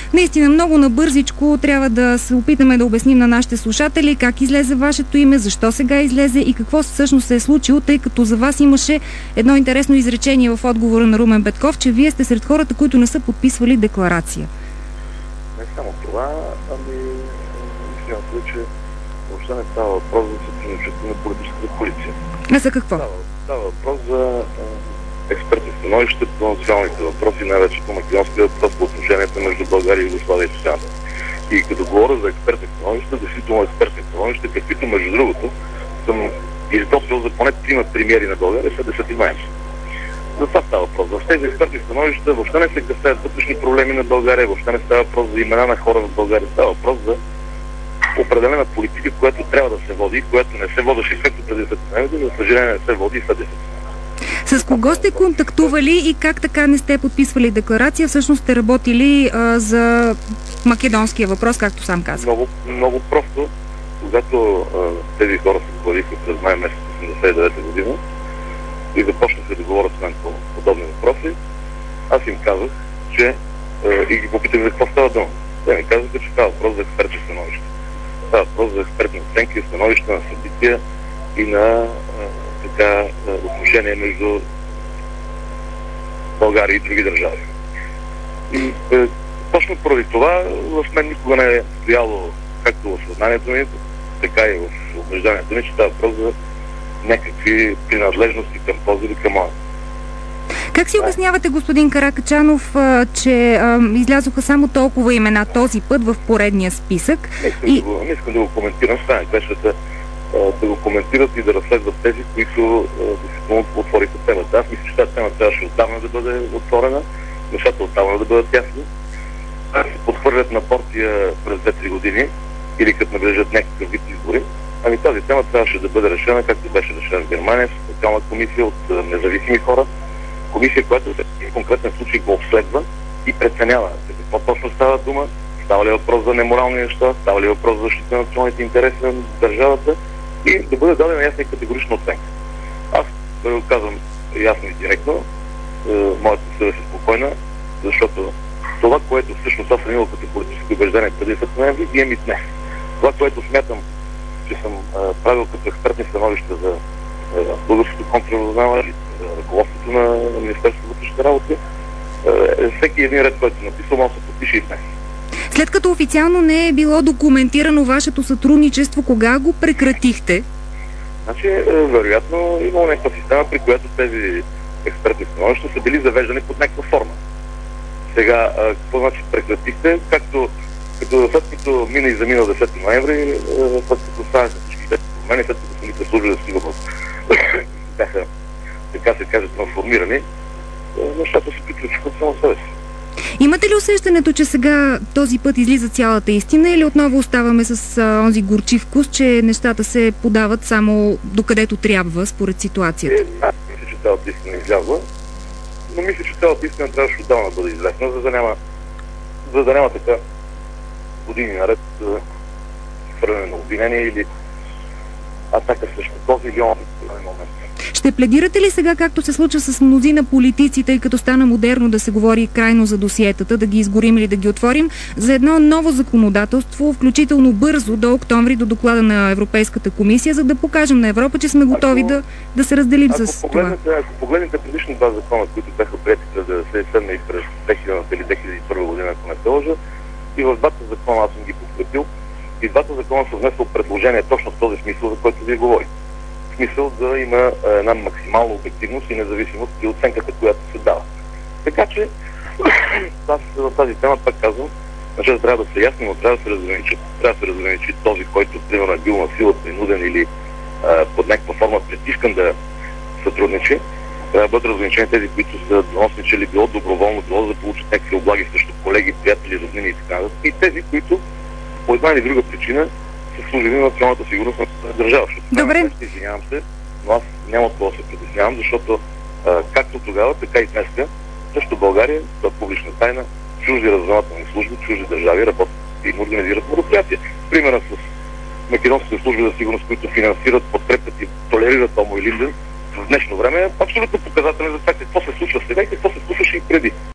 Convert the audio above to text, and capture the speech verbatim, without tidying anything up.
Наистина много набързичко трябва да се опитаме да обясним на нашите слушатели как излезе вашето име, защо сега излезе и какво всъщност се е случило, тъй като за вас имаше едно интересно изречение в отговора на Румен Петков, че вие сте сред хората, които не са подписвали декларация. Не само това, ами истината е, че въобще не става въпрос за сътрудничество на политическата коалиция. А за какво? Става, става въпрос за експертни становища по националните въпроси, най-вече по македонския въпрос, по отношенията между България и Югославия и Социална. И като говоря за експертни становища, действително експертни становища, каквито между другото съм изготвил за поне трима премиери на България след десети ноември. За това става въпрос. В тези експертни становища въобще не се касаят вътрешни проблеми на България, въобще не става въпрос за имена на хора в България, става въпрос за определена политика, която трябва да се води, която не се водеше както преди десети ноември, за съжаление не се води и след десети. С кого сте контактували и как така не сте подписвали декларация? Всъщност сте работили а, за македонския въпрос, както сам казах. Много, много просто, когато а, тези хора се говориха през май месец осемдесет и девета година и започнаха да говорят с мен по подобни въпроси, аз им казах, че а, и ги попитах за какво става дума. Те ми казаха, че става въпрос за експертни становища. Става въпрос за експертни оценки и становища на събития и на а, така отношения между България и други държави. И е, точно поради това в мен никога не е стояло както в съзнанието ми, така и в убежданието ми, че става въпрос за някакви принадлежности към този или към моя. Как си обяснявате, господин Каракачанов, че а, излязоха само толкова имена този път в поредния списък? Не искам, и... да, го, не искам да го коментирам, стане грешата да го коментират и да разследват тези, които действително отвориха темата. Аз мисля, че тази тема трябваше отдавна да бъде отворена, нещата отдавна да бъдат ясни. Ако се подхвърлят на партия през две-три години или като наближат някакъв вид избори, ами тази тема трябваше да бъде решена, както беше решена в Германия, с специална комисия от независими хора, комисия, която в конкретен случай го обследва и преценява за какво точно става дума, става ли въпрос за неморални неща, става ли въпрос за защита на националните интереси на държавата и да бъде дадена ясна и категорична оценка. Аз да го казвам ясно и директно, е, моята съвест е спокойна, защото това, което всъщност аз съм имал като политическо убеждение преди десети ноември, имам и днес. Това, което смятам, че съм е, правил като експертни становища за е, българското контрразузнаване, ръководството на Министерството на вътрешните работи, е, всеки един ред, който написал, може да се подпише и днес. След като официално не е било документирано вашето сътрудничество, кога го прекратихте? Значи, е, вероятно, имало някаква система, при която тези експертни становища са били завеждани под някаква форма. Сега, е, какво значи прекратихте? Както като след като мина и замина десети ноември, е, след като станаха всички тези промени, след като самите служби за сигурност бяха, така се каже, трансформирани, е, нещата се приключиха само себе си. Имате ли усещането, че сега този път излиза цялата истина или отново оставаме с а, онзи горчив вкус, че нещата се подават само докъдето трябва, според ситуацията? Е, аз мисля, че цялата истина излязла, но мисля, че цялата истина трябваше отдавна да бъде известна, за да няма, за да няма така години наред хвърляне на обвинение или атака срещу този или онзи момент. Ще пледирате ли сега, както се случва с мнозина политици, тъй като стана модерно да се говори крайно за досиетата, да ги изгорим или да ги отворим, за едно ново законодателство, включително бързо до октомври, до доклада на Европейската комисия, за да покажем на Европа, че сме готови ако, да, да се разделим с това? Ако погледнете предишни два закона, които бяха приети през деветдесет и седма и през две хиляди или две хиляди и първа година, ако не се лъжа, и в двата закона аз съм ги подкрепил, и двата закона са внесли предложение точно в този смисъл, за който вие говорите. В смисъл да има една максимална обективност и независимост при оценката, която се дава. Така че, аз в тази тема пак казвам, нещата трябва да са ясни, но трябва да се разграничи. Трябва да се разграничи този, който примерно е бил на сила, принуден или а, под някаква форма притискан да сътрудничи. Трябва да бъдат разграничени тези, които са доносничали било доброволно, било да получат някакви облаги срещу колеги, приятели, роднини и така нататък. И тези, които по една или друга причина са служили на националната сигурност на държава. Добре. Извинявам се, но аз няма от това да се притеснявам, защото а, както тогава, така и днеска, също България, това е публична тайна, чужди разузнавателни служби, чужди държави работят и им организират мероприятия. Примерно с македонските служби за сигурност, които финансират, подкрепят и толерират Омо и Линден, в днешно време е абсолютно показателен за това какво се случва сега и какво се случваше и преди.